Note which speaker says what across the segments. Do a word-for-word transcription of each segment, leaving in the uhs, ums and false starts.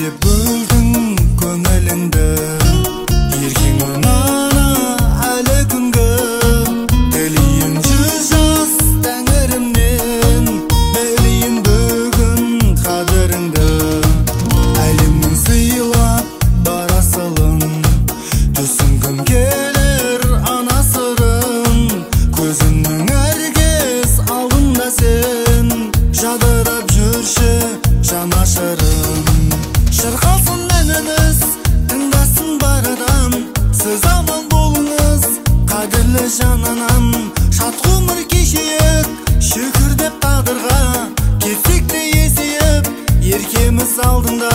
Speaker 1: деп бөлдің көңіліңді, еркең ұнана әлі күнгі. Тілейін жүз жас тәңірімнен, білейін бүгін қадіріңді. Әлемнің сыйлап барасылын, түсінгім келер ана сырын. Көзімнің әркез алдында сен, жадырап жүрші жанашырым. Шырқалсын әніміз, тыңдасын бар адам. Сіз аман болыңыз, қадірлі жан анам. Шат ғұмыр кешейік, шүкір деп тағдырға. Кетсек те есейіп, еркеміз алдында.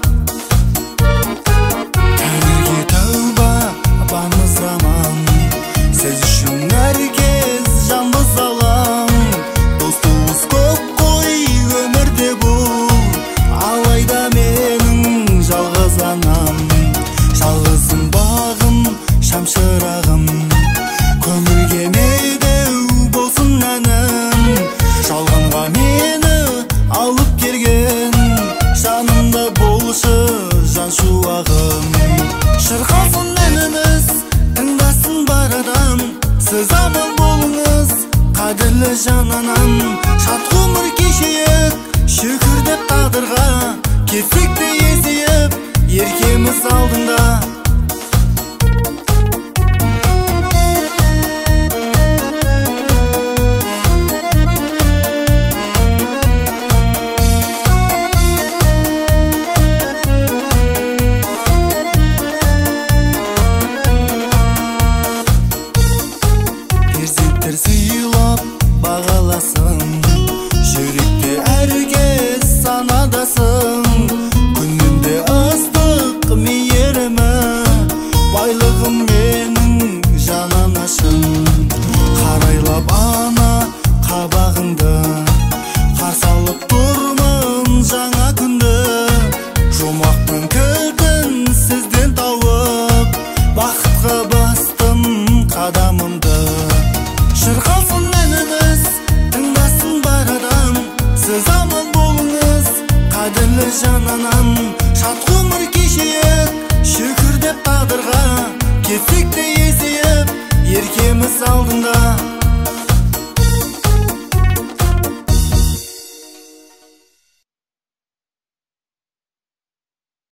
Speaker 1: Тәңірге тәуба, апамыз аман. Сіз үшін әркез жанбыз алам. Достуыз көп қой өмірде бұл, алайда менің жалғыз анам. Жалғызым бағым, шамшырағым, көңілге медеу болсын әнім. Жалғанға мені алып келген, жанымда болшы жан шуағым. Шырқалсын әніміз, тыңдасын бар адам. Сіз аман болыңыз, қадірлі жан анам. Шат ғұмыр кешейік, шүкір деп тағдырға. Кетсек те есейіп, еркеміз алдында. Перзенттер сыйлап бағаласын, жүректе әркез санадасың. Күнінде ыстық мейірімі, байлығым менің жананашым. Қарайлап ана қабағыңды, қарсы алып тұрмын жаңа күнді. Жұмақтың кілтін сізден тауып, бақытқа бастым қадамымды. Шырқалсын әніміз, тыңдасын бар адам. Сіз аман болыңыз, қадірлі жан анам. Шат ғұмыр кешейік, шүкір деп тағдырға. Кетсек те есейіп, еркеміз алдында.